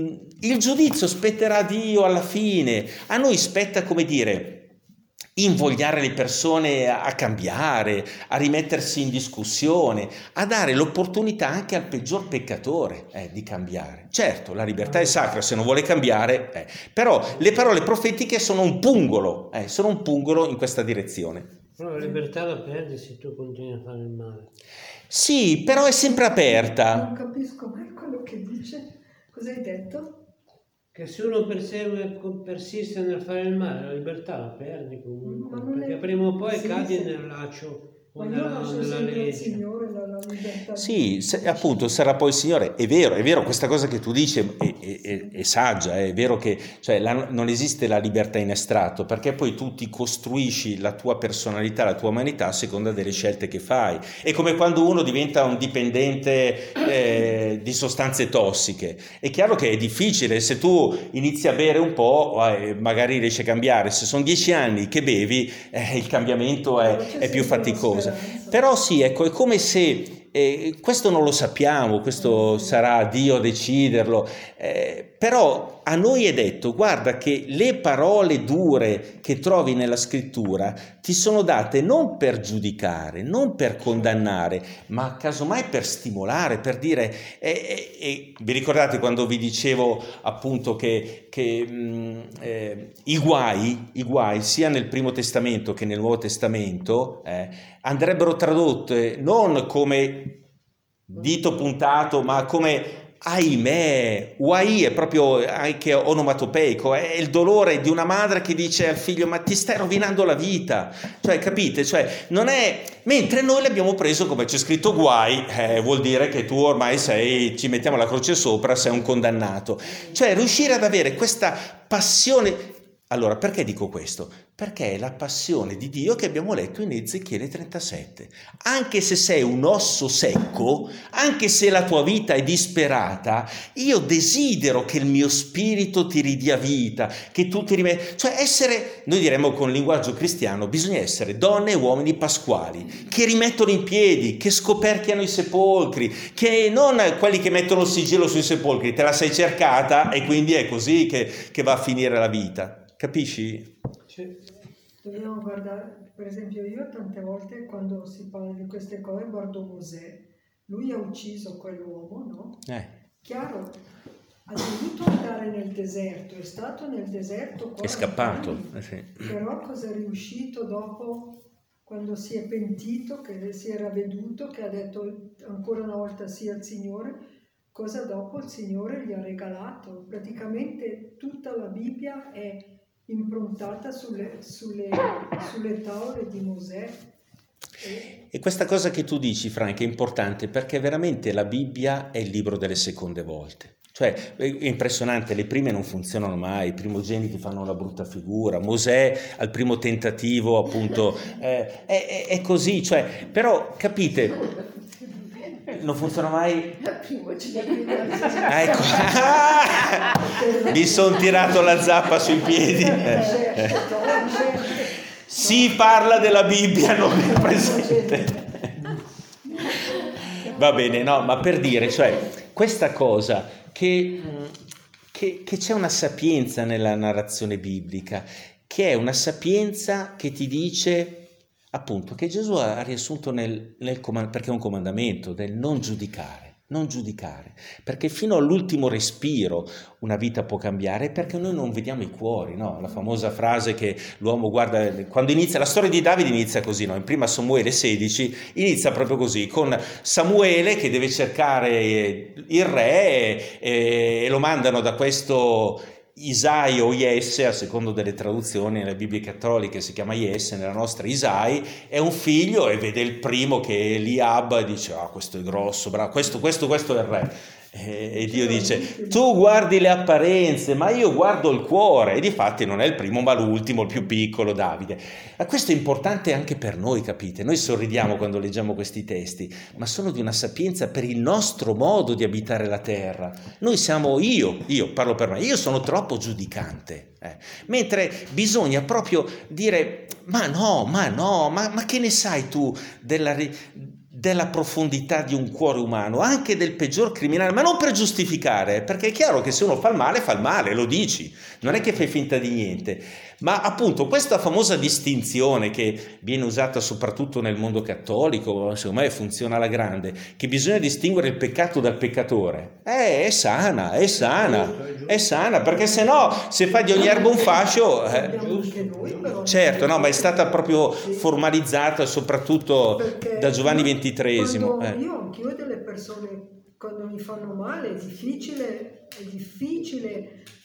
il giudizio spetterà a Dio alla fine, a noi spetta, come dire, invogliare le persone a cambiare, a rimettersi in discussione, a dare l'opportunità anche al peggior peccatore eh, di cambiare. Certo, la libertà è sacra, se non vuole cambiare, eh. Però le parole profetiche sono un pungolo, eh, sono un pungolo in questa direzione. Però la libertà la perdi se tu continui a fare il male. Sì, però è sempre aperta. Non capisco mai quello che dice. Cosa hai detto? Che se uno persegue, persiste nel fare il male, la libertà la perdi comunque, perché è... prima o poi cadi nel laccio Ma io lascio sempre il Signore la libertà. Sì, se, appunto, sarà poi il Signore. È vero, è vero, questa cosa che tu dici è, è, è, è saggia, è vero che cioè, la, non esiste la libertà in astratto, perché poi tu ti costruisci la tua personalità, la tua umanità a seconda delle scelte che fai. È come quando uno diventa un dipendente eh, di sostanze tossiche. È chiaro che è difficile, se tu inizi a bere un po', eh, magari riesci a cambiare. Se sono dieci anni che bevi, eh, il cambiamento è, è più faticoso. Però sì, ecco, è come se, eh, questo non lo sappiamo, questo sarà Dio a deciderlo, eh, però a noi è detto, guarda che le parole dure che trovi nella scrittura ti sono date non per giudicare, non per condannare, ma casomai per stimolare, per dire, e eh, eh, eh, vi ricordate quando vi dicevo appunto che, che mh, eh, i guai, i guai sia nel Primo Testamento che nel Nuovo Testamento eh, andrebbero tradotte non come dito puntato, ma come ahimè, uai è proprio anche onomatopeico, è il dolore di una madre che dice al figlio ma ti stai rovinando la vita, cioè capite, cioè non è, mentre noi l'abbiamo preso come c'è scritto guai, eh, vuol dire che tu ormai sei, ci mettiamo la croce sopra, sei un condannato, cioè riuscire ad avere questa passione. Allora, perché dico questo? Perché è la passione di Dio che abbiamo letto in Ezechiele trentasette. Anche se sei un osso secco, anche se la tua vita è disperata, io desidero che il mio spirito ti ridia vita, che tu ti rimetti. Cioè essere, noi diremmo con linguaggio cristiano, bisogna essere donne e uomini pasquali, che rimettono in piedi, che scoperchiano i sepolcri, che non quelli che mettono il sigillo sui sepolcri, te la sei cercata e quindi è così che, che va a finire la vita. Capisci? Sì. Dobbiamo guardare, per esempio io tante volte quando si parla di queste cose guardo Mosè, lui ha ucciso quell'uomo, no? Eh. Chiaro, ha dovuto andare nel deserto, è stato nel deserto è scappato, anni, eh sì. Però cosa è riuscito dopo, quando si è pentito, che si era veduto, che ha detto ancora una volta sì al Signore, cosa dopo il Signore gli ha regalato? Praticamente tutta la Bibbia è improntata sulle, sulle, sulle tavole di Mosè. E... e questa cosa che tu dici, Frank, è importante perché veramente la Bibbia è il libro delle seconde volte. Cioè è impressionante, le prime non funzionano mai, i primogeniti fanno una brutta figura, Mosè al primo tentativo appunto eh, è, è così, cioè, però capite... Non funziona mai? Ah, ecco. Mi sono tirato la zappa sui piedi. Eh. Si parla della Bibbia, non del presente. Va bene, no, ma per dire, cioè, questa cosa che, che, che c'è una sapienza nella narrazione biblica, che è una sapienza che ti dice... appunto che Gesù ha riassunto nel, nel comand- perché è un comandamento del non giudicare, non giudicare, perché fino all'ultimo respiro una vita può cambiare perché noi non vediamo i cuori, no? La famosa frase che l'uomo guarda, quando inizia, la storia di Davide inizia così, no? In prima Samuele sedici inizia proprio così, con Samuele che deve cercare il re e, e lo mandano da questo... Isai o Jesse, a secondo delle traduzioni nelle Bibbie cattoliche si chiama Jesse, nella nostra Isai, è un figlio e vede il primo che è Eliab e dice ah questo è grosso, bravo, questo, questo, questo è il re. E Dio dice tu guardi le apparenze ma io guardo il cuore, e difatti non è il primo ma l'ultimo, il più piccolo, Davide. Ma questo è importante anche per noi, capite? Noi sorridiamo quando leggiamo questi testi, ma sono di una sapienza per il nostro modo di abitare la terra. Noi siamo, io, io parlo per me, io sono troppo giudicante, eh. Mentre bisogna proprio dire ma no, ma no, ma, ma che ne sai tu della... della profondità di un cuore umano, anche del peggior criminale, ma non per giustificare, perché è chiaro che se uno fa il male, fa il male, lo dici, non è che fai finta di niente, ma appunto questa famosa distinzione che viene usata soprattutto nel mondo cattolico, secondo me funziona alla grande, che bisogna distinguere il peccato dal peccatore, eh, è sana, è sana, è sana, perché se no, se fai di ogni erba un fascio, eh, certo, no, ma è stata proprio formalizzata soprattutto perché da Giovanni ventitreesimo. Eh. Eh. Io anch'io delle persone, quando mi fanno male, è difficile, è difficile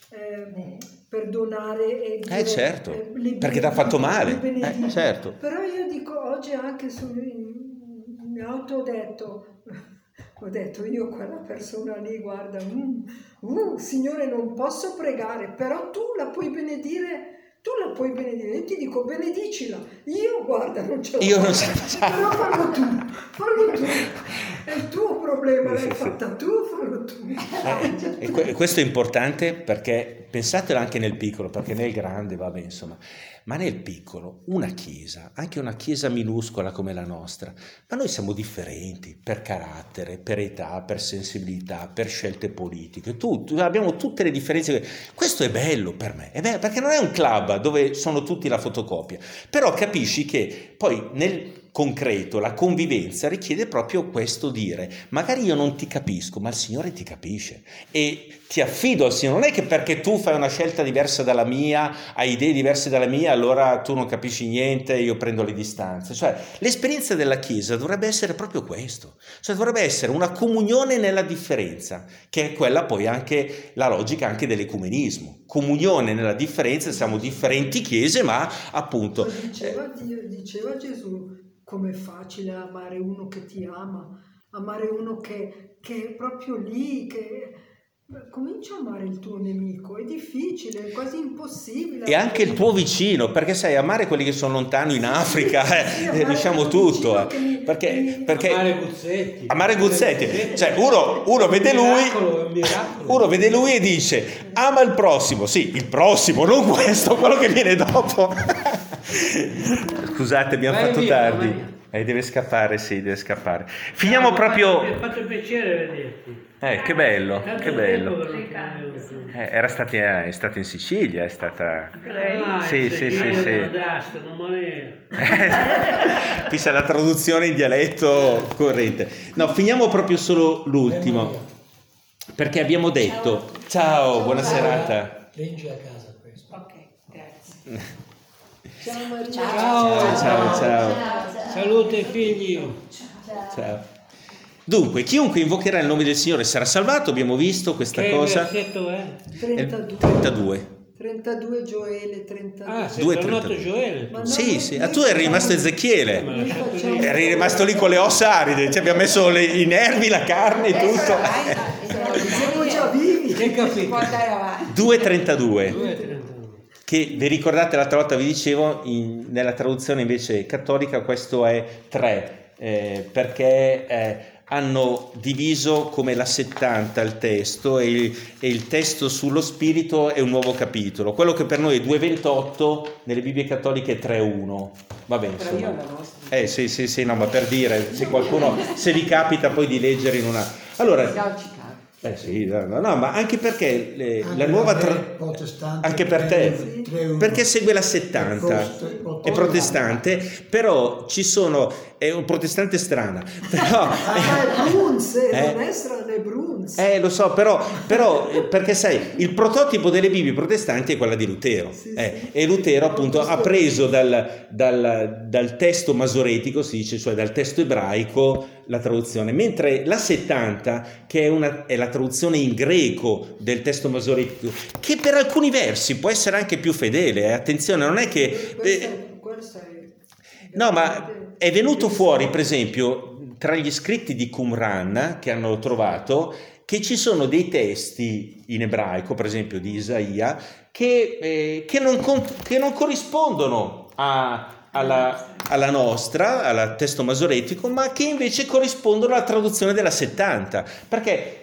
eh, perdonare e dire, Eh certo, eh, li perché ti ha fatto male, benedire. eh, certo. Però io dico oggi anche su, in, in auto ho detto, ho detto io quella persona lì, guarda, mm, uh, Signore non posso pregare, però tu la puoi benedire. Tu la puoi benedire, io ti dico benedicila, io guarda non ce la Io non faccio, ce la faccio. però fallo tu, fallo tu, è il tuo problema, Sì, l'hai sì, fatta tu, fallo tu. Eh, e, que- e questo è importante perché pensatelo anche nel piccolo, perché nel grande vabbè insomma, ma nel piccolo una chiesa, anche una chiesa minuscola come la nostra, ma noi siamo differenti per carattere, per età, per sensibilità, per scelte politiche, tutto, abbiamo tutte le differenze. Questo è bello per me, è bello, perché non è un club dove sono tutti la fotocopia, però capisci che poi nel concreto la convivenza richiede proprio questo dire, magari io non ti capisco ma il Signore ti capisce e ti affido al Signore, non è che perché tu fai una scelta diversa dalla mia, hai idee diverse dalla mia, allora tu non capisci niente e io prendo le distanze. Cioè l'esperienza della Chiesa dovrebbe essere proprio questo, cioè dovrebbe essere una comunione nella differenza, che è quella poi anche la logica anche dell'ecumenismo, comunione nella differenza, siamo differenti chiese ma appunto Ma diceva, Dio, diceva Gesù, com'è facile amare uno che ti ama, amare uno che, che è proprio lì, che comincia a amare il tuo nemico, è difficile, è quasi impossibile. E anche il tuo vicino, perché sai, amare quelli che sono lontano in Africa, sì, eh, riusciamo tutto, eh. mi, perché, mi... perché amare Guzzetti, amare Guzzetti, cioè uno, uno vede lui, uno vede lui e dice ama il prossimo, sì, il prossimo, non questo, quello che viene dopo. Scusate, abbiamo Vai fatto via, tardi. vai. Eh, deve scappare, sì, deve scappare. Finiamo No, proprio. Mi ha fatto piacere vederti. Eh, che bello, Tanto che tempo bello. che non ti vedevo più. Eh, era stata, eh, è stata in Sicilia, è stata. Ah, Sì, sì, sì, sì. Adrasto, non male. Qui c'è la traduzione in dialetto corrente. No, finiamo proprio solo l'ultimo, perché abbiamo detto ciao, buona serata. Leggi a casa questo. Ok, grazie. Ciao Maria. Ciao. Ciao, ciao. Salute ai figli. Ciao. Dunque, chiunque invocherà il nome del Signore sarà salvato, abbiamo visto questa Che cosa. versetto è? trentadue. trentadue. trentadue Gioele, trentadue. Ah, sei Due, tornato trentadue. Gioele. Ma tu. no, Sì, noi- sì. noi Ah, tu eri facciamo- rimasto Ezechiele. Ma Noi lasciato facciamo- lì. Eri rimasto lì con le ossa aride, ci abbiamo messo le- i nervi, la carne e tutto. Siamo già vivi. Che capito? Può andare avanti. due trentadue. due e trentuno. Che vi ricordate l'altra volta vi dicevo, in- nella traduzione invece cattolica questo è tre, eh, perché eh, hanno diviso come la settanta il testo e il, e il testo sullo spirito è un nuovo capitolo. Quello che per noi è due ventotto, nelle Bibbie cattoliche è tre uno. Vabbè, Però io insomma. la vostra. Eh sì, sì, sì, no, ma per dire, se qualcuno, se vi capita poi di leggere in una... Allora, No, ci cago. eh sì, no, no, no, ma anche perché le- Anche la nuova... per me, tra- protestante, anche per te, tre- tre uno. perché segue la settanta, Prost- è protestante, però ci sono, è un protestante strana, però... Ah, è Bruns, eh, Eh. non è strano, è Bruns. Eh, lo so, però, però eh, perché sai, il prototipo delle Bibbie protestanti è quella di Lutero, Sì, eh, sì. e Lutero appunto ha preso dal, dal, dal testo masoretico, si dice, cioè dal testo ebraico, la traduzione, mentre la settanta, che è, una, è la traduzione in greco del testo masoretico, che per alcuni versi può essere anche più fedele, eh, attenzione, non è che... Questa eh, è- questa è No, ma veramente- è venuto fuori, per esempio, tra gli scritti di Qumran che hanno trovato, che ci sono dei testi in ebraico, per esempio di Isaia, che, eh, che, non, con- che non corrispondono a- alla, alla nostra, al testo masoretico, ma che invece corrispondono alla traduzione della settanta, perché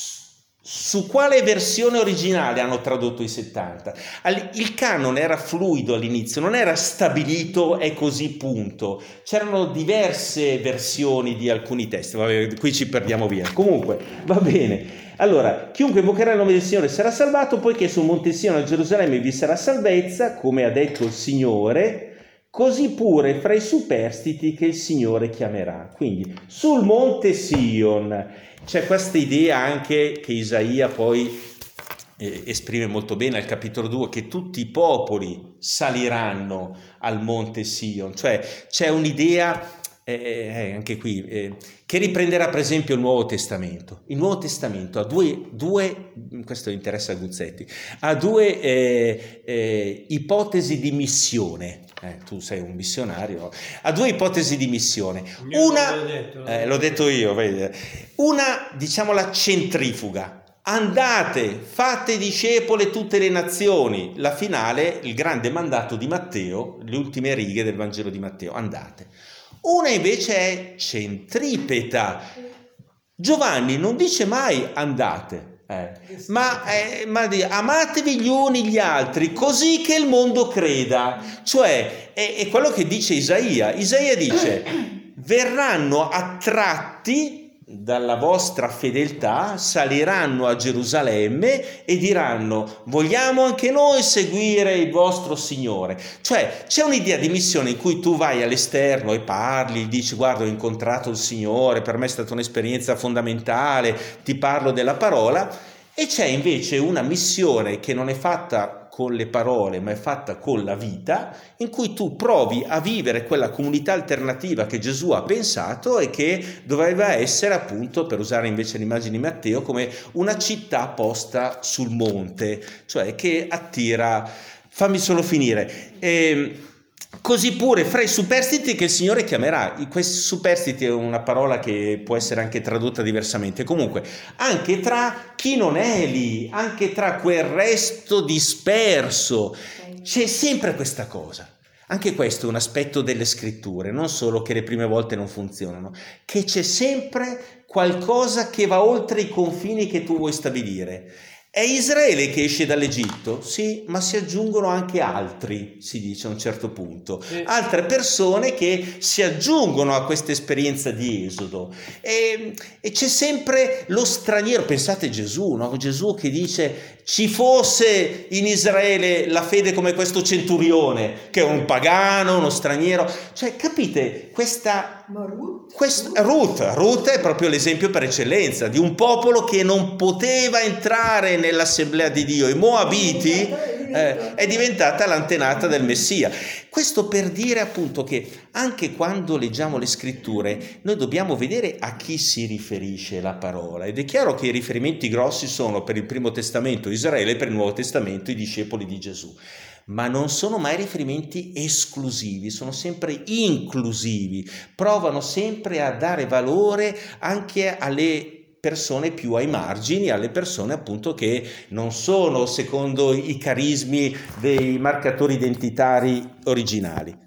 su quale versione originale hanno tradotto i settanta? Il canone era fluido all'inizio, non era stabilito e così punto. C'erano diverse versioni di alcuni testi. Vabbè, qui ci perdiamo via. Comunque, va bene. Allora, chiunque invocherà il nome del Signore sarà salvato, poiché sul Monte Sion a Gerusalemme vi sarà salvezza, come ha detto il Signore, così pure fra i superstiti che il Signore chiamerà. Quindi, sul Monte Sion c'è questa idea anche che Isaia poi eh, esprime molto bene al capitolo due, che tutti i popoli saliranno al Monte Sion, cioè c'è un'idea eh, anche qui, eh, che riprenderà per esempio il Nuovo Testamento. Il Nuovo Testamento ha due, due questo interessa a Guzzetti, ha due eh, eh, ipotesi di missione. Eh, tu sei un missionario, ha due ipotesi di missione. Una, l'ho detto, eh, l'ho detto io, vedi. Una, diciamo, la centrifuga. Andate, fate discepoli tutte le nazioni. La finale, il grande mandato di Matteo, le ultime righe del Vangelo di Matteo, andate. Una invece è centripeta. Giovanni non dice mai andate. Eh, ma, eh, ma amatevi gli uni gli altri così che il mondo creda, cioè è, è quello che dice Isaia. Isaia dice: verranno attratti dalla vostra fedeltà, saliranno a Gerusalemme e diranno: vogliamo anche noi seguire il vostro Signore. Cioè c'è un'idea di missione in cui tu vai all'esterno e parli, dici: guarda, ho incontrato il Signore, per me è stata un'esperienza fondamentale, ti parlo della parola. E c'è invece una missione che non è fatta con le parole, ma è fatta con la vita, in cui tu provi a vivere quella comunità alternativa che Gesù ha pensato e che doveva essere, appunto, per usare invece l'immagine di Matteo, come una città posta sul monte, cioè che attira. Fammi solo finire. E così pure fra i superstiti che il Signore chiamerà. Questi superstiti è una parola che può essere anche tradotta diversamente. Comunque, anche tra chi non è lì, anche tra quel resto disperso, c'è sempre questa cosa. Anche questo è un aspetto delle scritture, non solo che le prime volte non funzionano, che c'è sempre qualcosa che va oltre i confini che tu vuoi stabilire. È Israele che esce dall'Egitto? Sì, ma si aggiungono anche altri, si dice a un certo punto. Altre persone che si aggiungono a questa esperienza di Esodo. E, e c'è sempre lo straniero. Pensate a Gesù, no? Gesù che dice: ci fosse in Israele la fede come questo centurione, che è un pagano, uno straniero. Cioè, capite, questa... Ma Ruth? Quest, Ruth, Ruth è proprio l'esempio per eccellenza di un popolo che non poteva entrare nell'assemblea di Dio. I Moabiti eh, è diventata l'antenata del Messia. Questo per dire appunto che anche quando leggiamo le scritture noi dobbiamo vedere a chi si riferisce la parola, ed è chiaro che i riferimenti grossi sono per il Primo Testamento Israele e per il Nuovo Testamento i discepoli di Gesù. Ma non sono mai riferimenti esclusivi, sono sempre inclusivi, provano sempre a dare valore anche alle persone più ai margini, alle persone appunto che non sono secondo i carismi dei marcatori identitari originali.